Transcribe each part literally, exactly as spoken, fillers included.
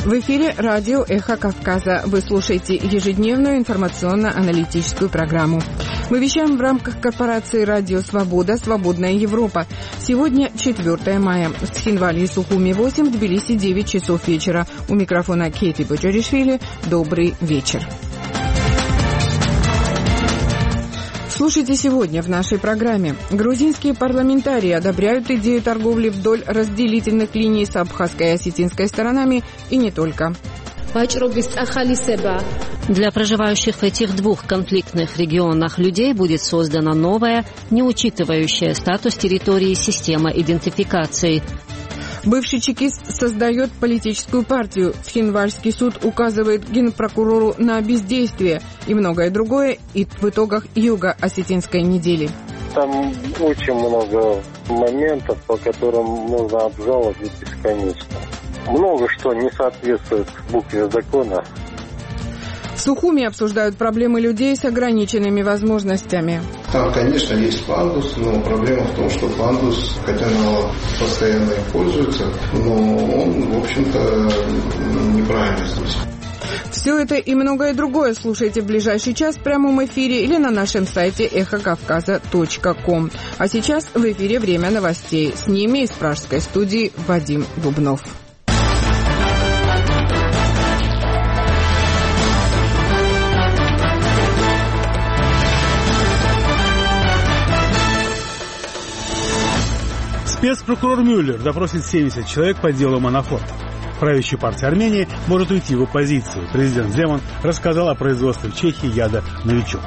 В эфире радио «Эхо Кавказа». Вы слушаете ежедневную информационно-аналитическую программу. Мы вещаем в рамках корпорации «Радио Свобода. Свободная Европа». Сегодня четвёртое мая. В Цхинвале и Сухуми восемь, в Тбилиси девять часов вечера. У микрофона Кейти Боджоришвили. Добрый вечер. Слушайте сегодня в нашей программе. Грузинские парламентарии одобряют идею торговли вдоль разделительных линий с абхазской и осетинской сторонами и не только. Для проживающих в этих двух конфликтных регионах людей будет создана новая, не учитывающая статус территории система идентификации. Бывший чекист создает политическую партию. Цхинвальский суд указывает генпрокурору на бездействие и многое другое и в итогах юго-осетинской недели. Там очень много моментов, по которым можно обжаловать бесконечно. Много что не соответствует букве закона. В Сухуми обсуждают проблемы людей с ограниченными возможностями. Там, конечно, есть пандус, но проблема в том, что пандус, хотя народ постоянно им пользуется, но он, в общем-то, неправильно здесь. Все это и многое другое слушайте в ближайший час в прямом эфире или на нашем сайте эхо кавказа точка ком. А сейчас в эфире время новостей. С ними из пражской студии Вадим Бубнов. Спецпрокурор Мюллер допросит семьдесят человек по делу Манафорта. Правящая партия Армении может уйти в оппозицию. Президент Земан рассказал о производстве в Чехии яда «Новичок».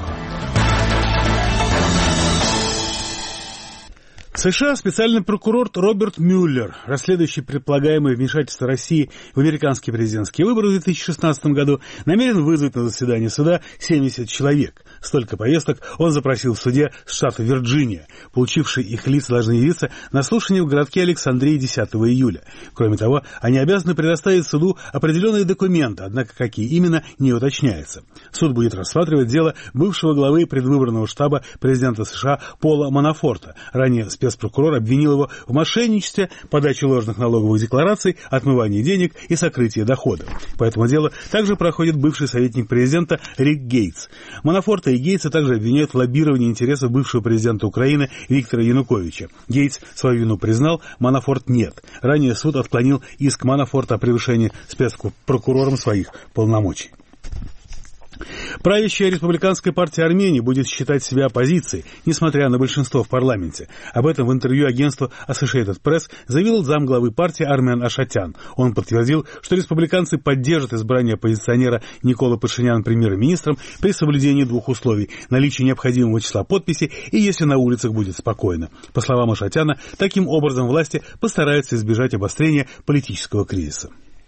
В США специальный прокурор Роберт Мюллер, расследующий предполагаемое вмешательство России в американские президентские выборы в две тысячи шестнадцатом году, намерен вызвать на заседание суда семьдесят человек. Столько повесток он запросил в суде штата Вирджиния. Получившие их лица должны явиться на слушание в городке Александрии десятого июля. Кроме того, они обязаны предоставить суду определенные документы, однако какие именно, не уточняется. Суд будет рассматривать дело бывшего главы предвыборного штаба президента США Пола Манафорта. Ранее спецпрокурор обвинил его в мошенничестве, подаче ложных налоговых деклараций, отмывании денег и сокрытии доходов. По этому делу также проходит бывший советник президента Рик Гейтс. Манафорта и Гейтса также обвиняют в лоббировании интересов бывшего президента Украины Виктора Януковича. Гейтс свою вину признал, Манафорт нет. Ранее суд отклонил иск Манафорта о превышении спецпрокурором своих полномочий. Правящая республиканская партия Армении будет считать себя оппозицией, несмотря на большинство в парламенте. Об этом в интервью агентству Associated Press заявил замглавы партии Армен Ашатян. Он подтвердил, что республиканцы поддержат избрание оппозиционера Никола Пашиняна премьер-министром при соблюдении двух условий – наличие необходимого числа подписей и если на улицах будет спокойно. По словам Ашатяна, таким образом власти постараются избежать обострения политического кризиса.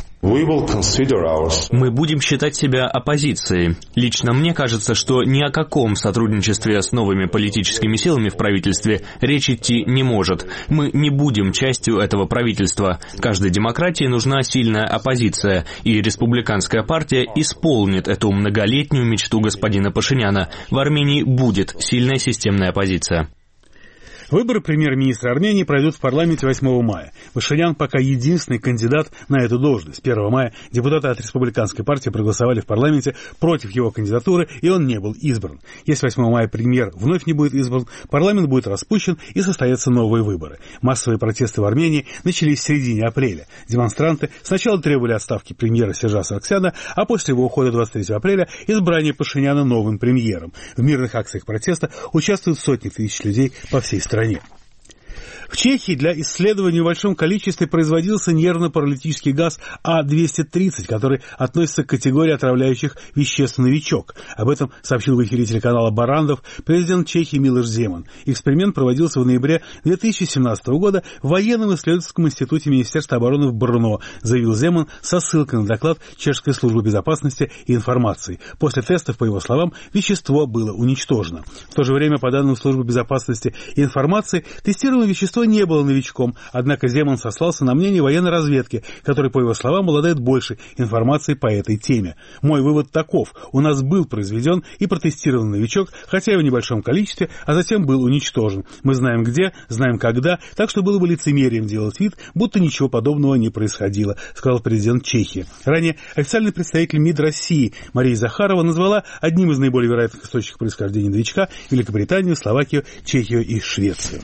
Мы будем считать себя оппозицией. Лично мне кажется, что ни о каком сотрудничестве с новыми политическими силами в правительстве речь идти не может. Мы не будем частью этого правительства. Каждой демократии нужна сильная оппозиция, и республиканская партия исполнит эту многолетнюю мечту господина Пашиняна. В Армении будет сильная системная оппозиция. Выборы премьер-министра Армении пройдут в парламенте восьмого мая. Пашинян пока единственный кандидат на эту должность. первого мая депутаты от республиканской партии проголосовали в парламенте против его кандидатуры, и он не был избран. Если восьмого мая премьер вновь не будет избран, парламент будет распущен и состоятся новые выборы. Массовые протесты в Армении начались в середине апреля. Демонстранты сначала требовали отставки премьера Сержа Саргсяна, а после его ухода двадцать третьего апреля избрания Пашиняна новым премьером. В мирных акциях протеста участвуют сотни тысяч людей по всей стране. В Чехии для исследования в большом количестве производился нервно-паралитический газ А двести тридцать, который относится к категории отравляющих веществ «Новичок». Об этом сообщил в эфире телеканала «Барандов» президент Чехии Милош Земан. Эксперимент проводился в ноябре две тысячи семнадцатого года в военном исследовательском институте Министерства обороны в Брно, заявил Земан со ссылкой на доклад Чешской службы безопасности и информации. После тестов, по его словам, вещество было уничтожено. В то же время, по данным службы безопасности и информации, тестируемое вещество не было новичком, однако Земан сослался на мнение военной разведки, который, по его словам, обладает больше информации по этой теме. Мой вывод таков. У нас был произведен и протестирован новичок, хотя и в небольшом количестве, а затем был уничтожен. Мы знаем где, знаем когда, так что было бы лицемерием делать вид, будто ничего подобного не происходило, сказал президент Чехии. Ранее официальный представитель МИД России Мария Захарова назвала одним из наиболее вероятных источников происхождения новичка Великобританию, Словакию, Чехию и Швецию.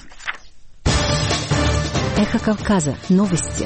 Эхо Кавказа. Новости.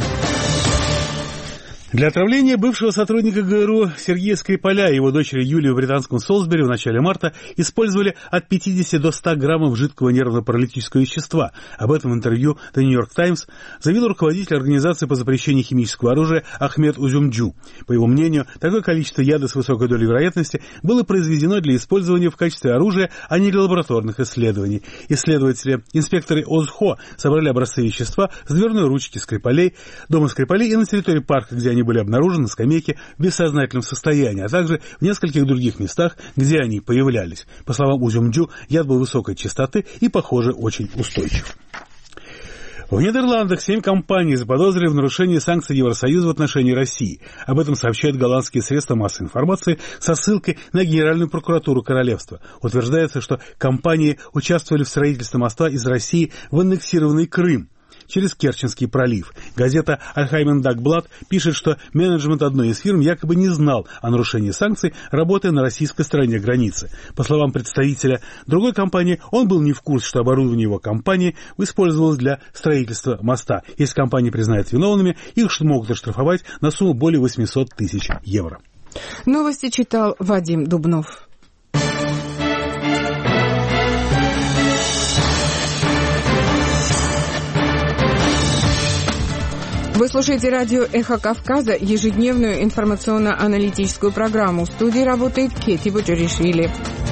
Для отравления бывшего сотрудника ГРУ Сергея Скрипаля и его дочери Юлии в британском Солсбери в начале марта использовали от пятидесяти до ста граммов жидкого нервно-паралитического вещества. Об этом в интервью The New York Times заявил руководитель Организации по запрещению химического оружия Ахмед Узюмджу. По его мнению, такое количество яда с высокой долей вероятности было произведено для использования в качестве оружия, а не для лабораторных исследований. Исследователи, инспекторы ОЗХО собрали образцы вещества с дверной ручки Скрипалей, дома Скрипалей и на территории парка, где они были обнаружены на скамейке в бессознательном состоянии, а также в нескольких других местах, где они появлялись. По словам Узюмджу, яд был высокой чистоты и, похоже, очень устойчив. В Нидерландах семь компаний заподозрили в нарушении санкций Евросоюза в отношении России. Об этом сообщают голландские средства массовой информации со ссылкой на Генеральную прокуратуру Королевства. Утверждается, что компании участвовали в строительстве моста из России в аннексированный Крым через Керченский пролив. Газета «Альхаймен Дагблат» пишет, что менеджмент одной из фирм якобы не знал о нарушении санкций, работая на российской стороне границы. По словам представителя другой компании, он был не в курсе, что оборудование его компании использовалось для строительства моста. Если компании признают виновными, их могут оштрафовать на сумму более восемьсот тысяч евро. Новости читал Вадим Дубнов. Вы слушаете радио «Эхо Кавказа», ежедневную информационно-аналитическую программу. В студии работает Кети Буджаришвили.